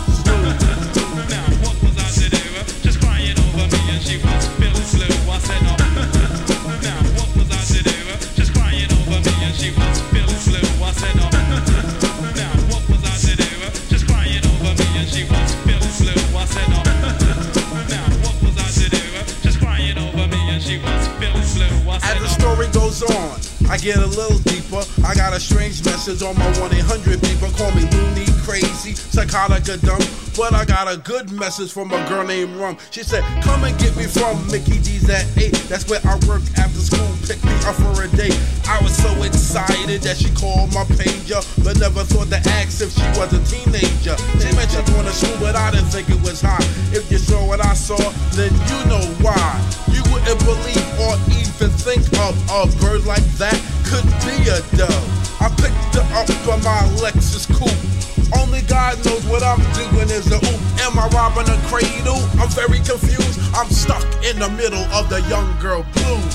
now, what was I to do? Just crying over me and she was feeling blue. I said, no. Now, what was I to do? Just crying over me and she was feeling blue. I said, no. Now, what was I to do? Just crying over me and she was feeling blue. I said, no. Now, what was I to do? Just crying over me and she was feeling blue. I said, as the story goes on, I get a little deeper. I got a strange message on my 1-800 beeper. Call me loony, crazy, psychotic, or dumb. But I got a good message from a girl named Rum. She said, come and get me from Mickey D's at 8. That's where I work after school. Pick me up for a date. I was so excited that she called my pager, but never thought to ask if she was a teenager. She mentioned going to school, but I didn't think it was hot. If you saw what I saw, then you know why. You wouldn't believe or even think of a bird like that could be a dove. I picked her up from my Lexus coupe. Only God knows what I'm doing is a oop. Am I robbing a cradle? I'm very confused. I'm stuck in the middle of the Young Girl Blues.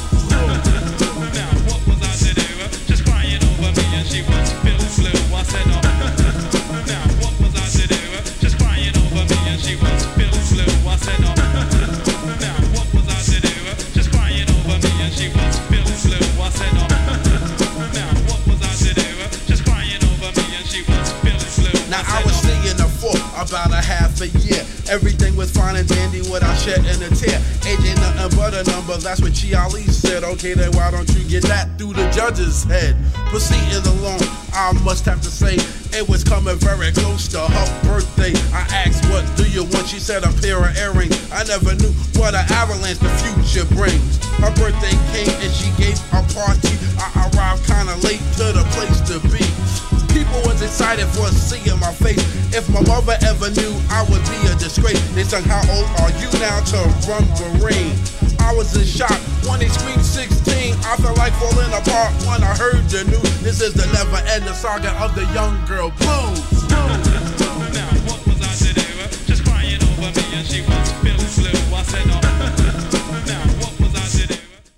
now, what was I to do? Just crying over me and she was feeling blue. I said, no. Now, what was I to do? Just crying over me and she was feeling blue. I said, no. Now, what was I to do? Just crying over me and she was feeling blue. I said, no. Now, what was I to do? Just crying over me and she was feeling blue. Now I was seeing her for about a half a year. Everything was fine and dandy without shedding a tear. Age ain't nothing but a number, that's what Chi Ali said. Okay, then why don't you get that through the judge's head? Proceeding along, I must have to say, it was coming very close to her birthday. I asked, what do you want? She said, a pair of earrings. I never knew what an avalanche the future brings. Her birthday came and she gave a party. I arrived kinda late to the place to be. People was excited for seeing my face. If my mother ever knew, I would be a disgrace. They sung, how old are you now, to Run Marine. I was in shock when they screamed 16. I felt like falling apart when I heard the news. This is the never-ending saga of the Young Girl Blues. Now, what was I to do? Just crying over me and she was feeling blue. I said, no. Now, what was I to do?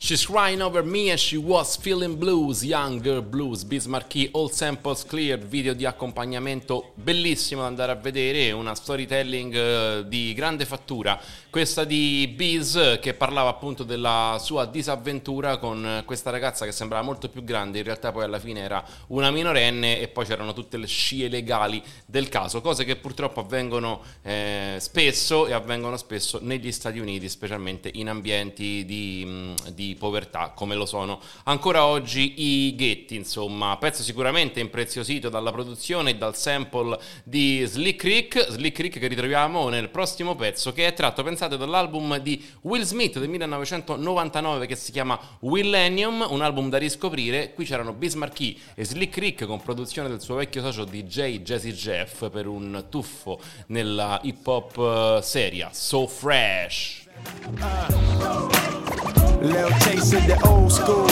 She's crying over me and she was feeling blues, Young Girl Blues, Biz Markie, All Samples Clear, video di accompagnamento bellissimo da andare a vedere, una storytelling di grande fattura, questa di Biz che parlava appunto della sua disavventura con questa ragazza che sembrava molto più grande, in realtà poi alla fine era una minorenne e poi c'erano tutte le scie legali del caso, cose che purtroppo avvengono spesso e avvengono spesso negli Stati Uniti, specialmente in ambienti di povertà come lo sono ancora oggi i ghetti. Insomma, pezzo sicuramente impreziosito dalla produzione e dal sample di Slick Rick che ritroviamo nel prossimo pezzo, che è tratto, pensate, dall'album di Will Smith del 1999 che si chiama Millennium, un album da riscoprire. Qui c'erano Biz Markie e Slick Rick con produzione del suo vecchio socio DJ Jazzy Jeff per un tuffo nella hip hop seria So Fresh. Little taste of the old school.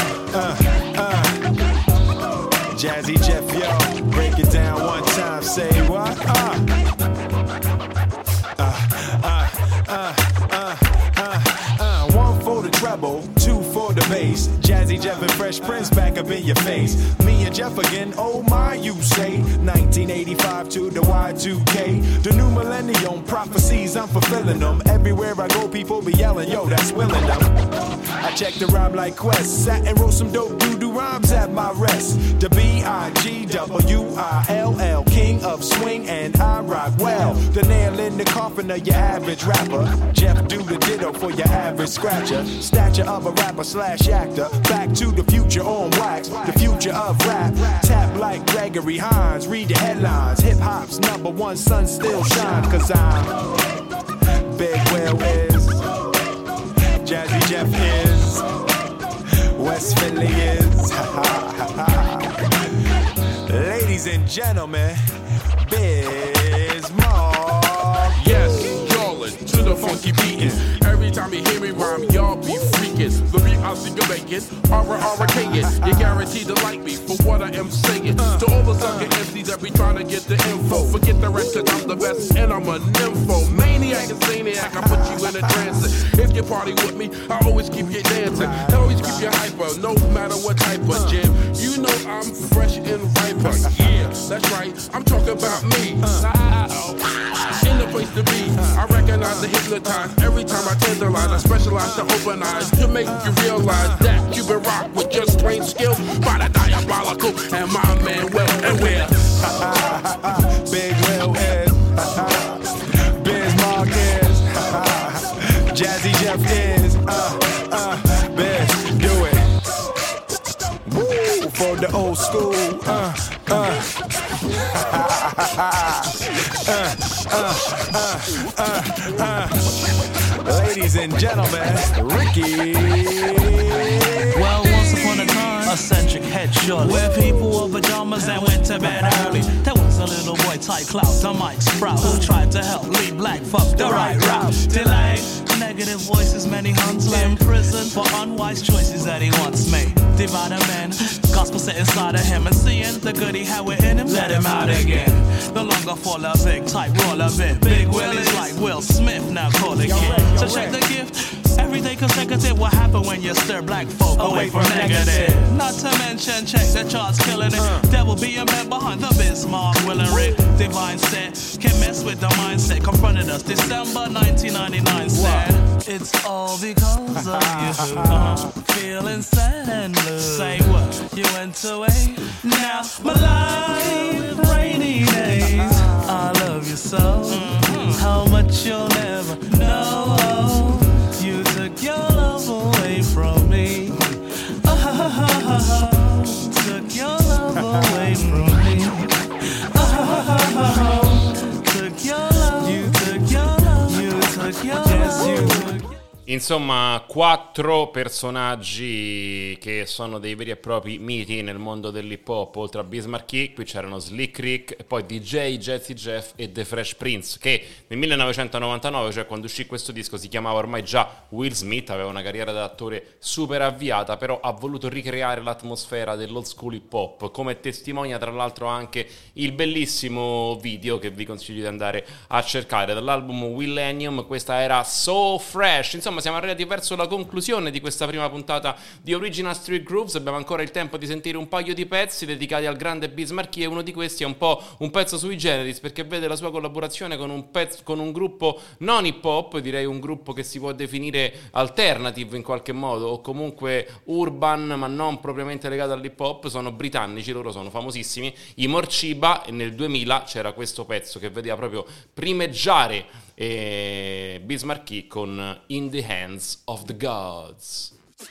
Jazzy Jeff, yo, break it down one time. Say what? One for the treble, two for the bass. Jazzy Jeff and Fresh Prince back up in your face. Me and Jeff again, oh my, you say. 1985 to the Y2K. The new millennium prophecies, I'm fulfilling them. Everywhere I go, people be yelling, yo, that's willing them. I checked the rhyme like Quest, sat and wrote some dope doo-doo rhymes at my rest. The BIGWILL, king of swing, and I rock well. The nail in the coffin of your average rapper. Jeff do the ditto for your average scratcher. Stature of a rapper / actor. Back to the future on wax, the future of rap. Tap like Gregory Hines, read the headlines. Hip hop's #1 sun still shines, cause I'm Big Will is, Jazzy Jeff is, West Philly is. Ladies and gentlemen, Biz Markie. Yes, y'allin' to the funky beatin'. Every time you hear me rhyme, y'all be freakin'. The beat I see you making, R-R-K-ing. You guaranteed to like me for what I am saying. To all the sucker MCs that be trying to get the info, forget the rest, cause I'm the best and I'm a nympho. Maniac and zaniac, I put you in a trance. If you party with me, I always keep you dancing. I always keep you hyper, no matter what type of jam. You know I'm fresh and riper. Yeah, that's right, I'm talking about me. In the place to be, I recognize the hypnotized. Every time I tantalize, I specialize to open eyes to make you realize that you've been rocked with just plain skill by the diabolical and my man Will and Will. Big Will is, Biz Markie is, Jazzy Jeff is, Biz, do it. Woo, for the old school, Ladies and gentlemen, Ricky. Well, once upon a time, a centric head surely, where people wore pajamas and went to bed early. There was a little boy type clout, the Mike Sprout, who tried to help lead black folk the right route. Delay, negative voices, many hunts in prison for unwise choices that he once made. Divide a man, gospel set inside of him, and seeing the good he had within him, let him out again. No longer fall a big type, roll a bit. Big Will is like Will Smith, now call it kid. So check the gift. Every day consecutive, what happen when you stir black folk away from negative? Not to mention, check the charts killing it. Devil be a man behind the Biz Markie, Will and Rick. Divine set, can mess with the mindset. Confronted us December 1999 said, it's all because of you. Feeling sad and blue. Say what? You went away. Now my life, rainy days. I love you so. How much you'll never know. You took your love away from me. Took your love away from me. Took your love. You took your love. You took your love. Yes, you took. Insomma, 4 personaggi che sono dei veri e propri miti nel mondo dell'hip hop. Oltre a Biz Markie, qui c'erano Slick Rick e poi DJ Jazzy Jeff e The Fresh Prince, che nel 1999, cioè quando uscì questo disco, si chiamava ormai già Will Smith, aveva una carriera da attore super avviata, però ha voluto ricreare l'atmosfera dell'old school hip hop, come testimonia tra l'altro anche il bellissimo video che vi consiglio di andare a cercare dall'album Millennium. Questa era So Fresh. Insomma, siamo arrivati verso la conclusione di questa prima puntata di Original Street Grooves. Abbiamo ancora il tempo di sentire un paio di pezzi dedicati al grande Biz Markie, e uno di questi è un po' un pezzo sui generis, perché vede la sua collaborazione con un gruppo non hip hop, direi un gruppo che si può definire alternative in qualche modo, o comunque urban, ma non propriamente legato all'hip hop. Sono britannici, loro sono famosissimi, i Morciba, e nel 2000 c'era questo pezzo che vedeva proprio primeggiare Biz Markie con In the Hands of the Gods.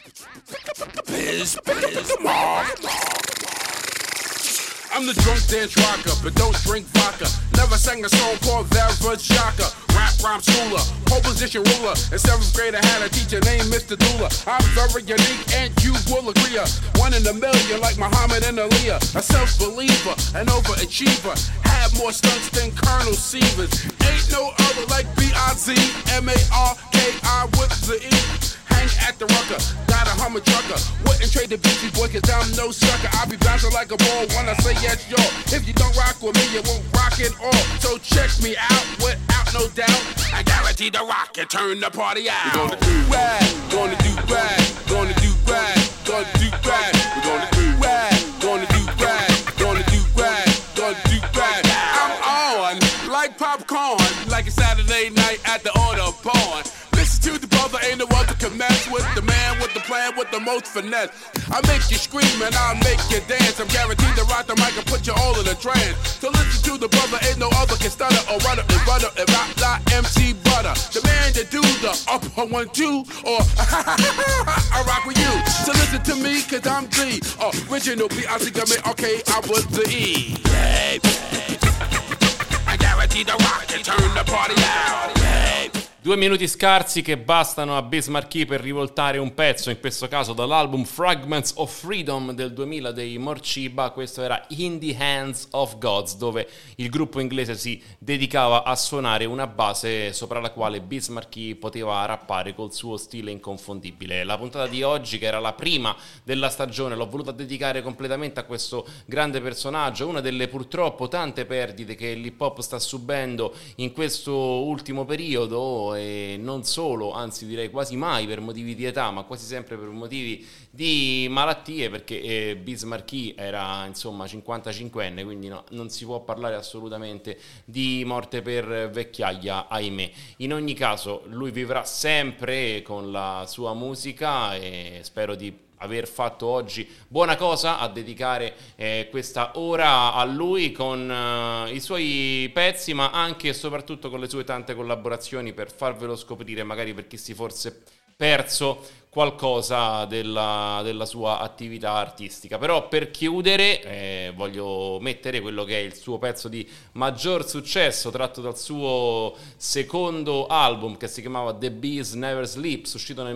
I'm the drunk dance rocker, but don't drink vodka. Never sang a song called Shaka. Rap rhyme schooler, pole position ruler. In 7th grade I had a teacher named Mr. Dula. I'm very unique and you will agree. One in a million like Muhammad and Aaliyah. A self-believer, an overachiever. Had more stunts than Colonel Sievers. Ain't no other like B.I.Z. M.A.R.K.I. with the E. Hang at the rucker, got a Hummer trucker. Wouldn't trade the Beastie Boy cause I'm no sucker. I'll be bouncing like a ball when I say yes, y'all. If you don't rock with me, you won't rock it all. So check me out without no doubt. I guarantee to rock and turn the party out. We're gonna do rag, gonna do rag, gonna do rag, gonna do rag. We're gonna do rag, gonna do rag, gonna do rag, gonna do rag. I'm on like popcorn, like a Saturday night at the order pawn. Listen to the brother, ain't no other can mess with the man with the plan with the most finesse. I make you scream and I make you dance. I'm guaranteed to rock the mic and put you all in a trance. So listen to the brother, ain't no other can stutter or run up and run up and rock like MC Butter. The man that do the up on 1, 2 or I rock with you. So listen to me cause I'm the original B.I.Z. I was the E. I guarantee to rock and turn the party out. 2 minuti scarsi che bastano a Biz Markie per rivoltare un pezzo, in questo caso dall'album Fragments of Freedom del 2000 dei Morciba. Questo era In the Hands of Gods, dove il gruppo inglese si dedicava a suonare una base sopra la quale Biz Markie poteva rappare col suo stile inconfondibile. La puntata di oggi, che era la prima della stagione, l'ho voluta dedicare completamente a questo grande personaggio, una delle purtroppo tante perdite che l'hip hop sta subendo in questo ultimo periodo, e non solo, anzi direi quasi mai per motivi di età, ma quasi sempre per motivi di malattie, perché Biz Markie era insomma 55enne, quindi no, non si può parlare assolutamente di morte per vecchiaia, ahimè. In ogni caso lui vivrà sempre con la sua musica, e spero di aver fatto oggi buona cosa a dedicare questa ora a lui con i suoi pezzi, ma anche e soprattutto con le sue tante collaborazioni, per farvelo scoprire, magari per chi si fosse perso qualcosa della sua attività artistica. Però per chiudere voglio mettere quello che è il suo pezzo di maggior successo, tratto dal suo secondo album che si chiamava The Bees Never Sleeps, uscito nel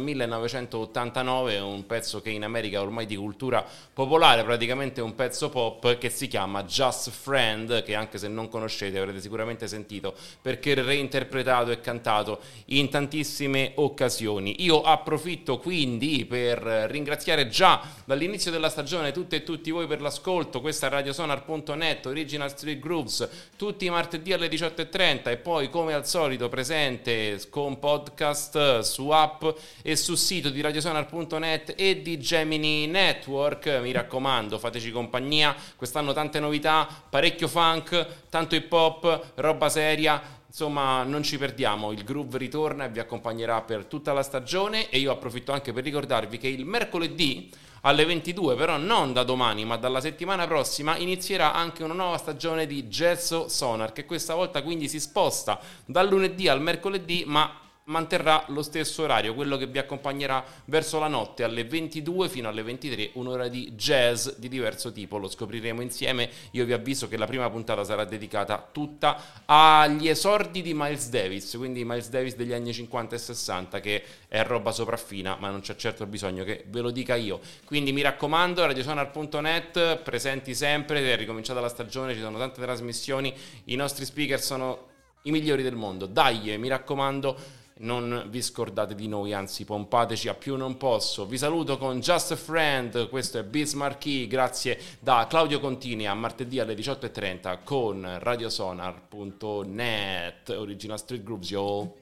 1989, un pezzo che in America è ormai di cultura popolare, praticamente un pezzo pop, che si chiama Just Friend, che anche se non conoscete avrete sicuramente sentito perché reinterpretato e cantato in tantissime occasioni. Io approfitto quindi per ringraziare già dall'inizio della stagione tutte e tutti voi per l'ascolto. Questa è radiosonar.net, Original Street Grooves, tutti i martedì alle 18:30, e poi come al solito presente con podcast su app e sul sito di radiosonar.net e di Gemini Network. Mi raccomando, fateci compagnia, quest'anno tante novità, parecchio funk, tanto hip hop, roba seria. Insomma, non ci perdiamo, il groove ritorna e vi accompagnerà per tutta la stagione. E io approfitto anche per ricordarvi che il mercoledì alle 22, però non da domani ma dalla settimana prossima, inizierà anche una nuova stagione di Jazzo Sonar, che questa volta quindi si sposta dal lunedì al mercoledì, ma manterrà lo stesso orario, quello che vi accompagnerà verso la notte alle 22 fino alle 23, un'ora di jazz di diverso tipo. Lo scopriremo insieme. Io vi avviso che la prima puntata sarà dedicata tutta agli esordi di Miles Davis, quindi Miles Davis degli anni 50 e 60, che è roba sopraffina, ma non c'è certo bisogno che ve lo dica io. Quindi mi raccomando, radiosonar.net, presenti sempre, è ricominciata la stagione, ci sono tante trasmissioni, i nostri speaker sono i migliori del mondo. Dai, mi raccomando, non vi scordate di noi, anzi pompateci a più non posso. Vi saluto con Just a Friend, questo è Biz Markie, grazie da Claudio Contini, a martedì alle 18:30 con radiosonar.net, Original Street Grooves, yo.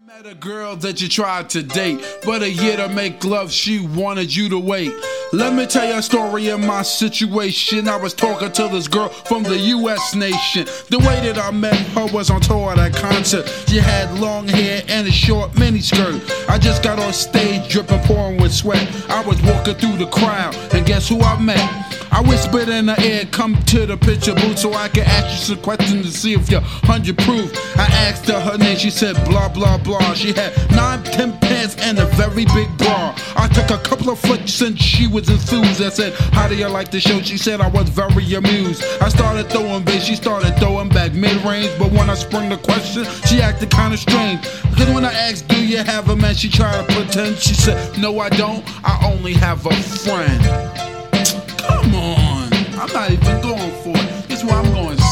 Met a girl that you tried to date, but a year to make love, she wanted you to wait. Let me tell you a story of my situation. I was talking to this girl from the US nation. The way that I met her was on tour at a concert. She had long hair and a short miniskirt. I just got on stage dripping, pouring with sweat. I was walking through the crowd, and guess who I met? I whispered in the air, come to the picture booth so I can ask you some questions to see if you're 100 proof. I asked her name, she said blah blah blah. She had 9-10 pants and a very big bra. I took a couple of flicks and she was enthused. I said, how do you like the show? She said I was very amused. I started throwing bass, she started throwing back mid-range. But when I sprung the question, she acted kinda strange. Cause when I asked, do you have a man? She tried to pretend. She said, no I don't, I only have a friend. Come on, I'm not even going for it. This is what I'm going to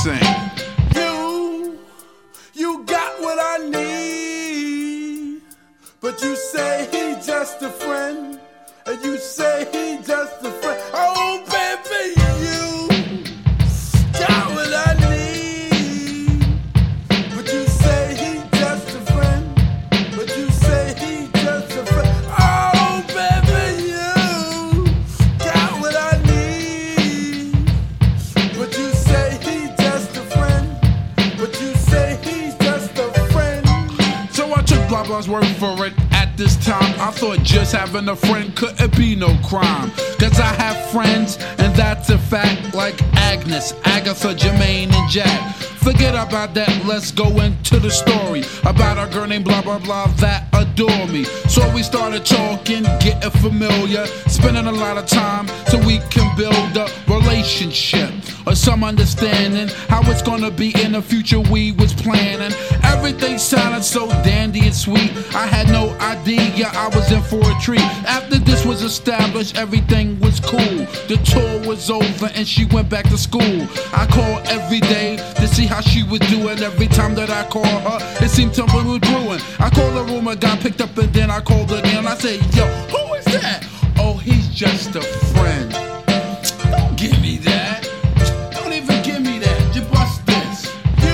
sing. You got what I need, but you say he's just a friend, and you say he's just a friend. Oh baby, you got what I need, but you say he's just a friend, but you say he's just a friend. Oh baby, you got what I need, but you say he's just a friend, but you say he's just a friend. So I took blah blah's word for it. At this time, I thought just having a friend couldn't be no crime. Cause I have friends, and that's a fact, like Agnes, Agatha, Jermaine, and Jack. Forget about that, let's go into the story about a girl named blah blah blah that adore me. So we started talking, getting familiar, spending a lot of time so we can build a relationship or some understanding how it's gonna be in the future. We was planning, everything sounded so dandy and sweet. I had no idea I was in for a treat. After this was established, everything was cool. The tour was over and she went back to school. I called every day to see how she was doing. Every time that I called her, it seemed something was brewing. I called the room, I got picked up, and then I called again. I said, yo, who is that? Oh, he's just a friend. Don't give me that. Don't even give me that. Just bust this.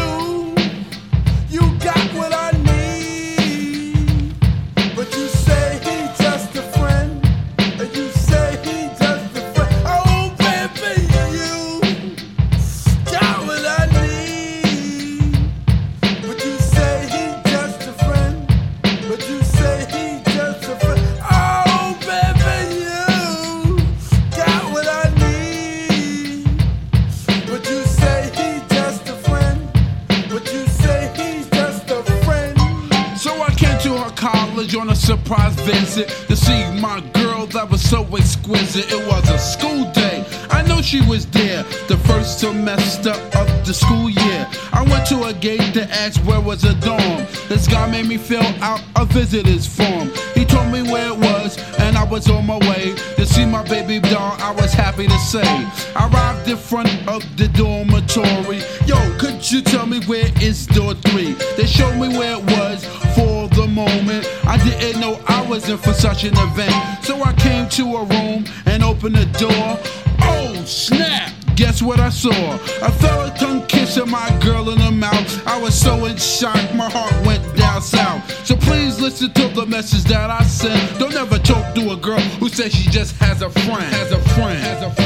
You got what I need, but you say he's just a friend, and you say he's just a friend. Oh baby, you got what I need, but you say he's just a friend, but you say he's just a friend. Oh baby, you got what I need, but you say he's just a friend, but you say he's just a friend. So I came to her college on a surprise visit to see my girl that was so exquisite. It was a school day, I know she was there, the first semester of the school year. I went to a gate to ask where was a dorm. This guy made me fill out a visitor's form. He told me where it was, and I was on my way to see my baby doll. I was happy to say. I arrived in front of the dormitory. Yo, could you tell me where is door 3? They showed me where it was for the moment. I didn't know I was in for such an event. So I came to a room and opened the door. Oh, snap! Guess what I saw? A fella tongue kissing my girl in the mouth. I was so in shock, my heart went down south. So please listen to the message that I sent. Don't ever talk to a girl who says she just has a friend.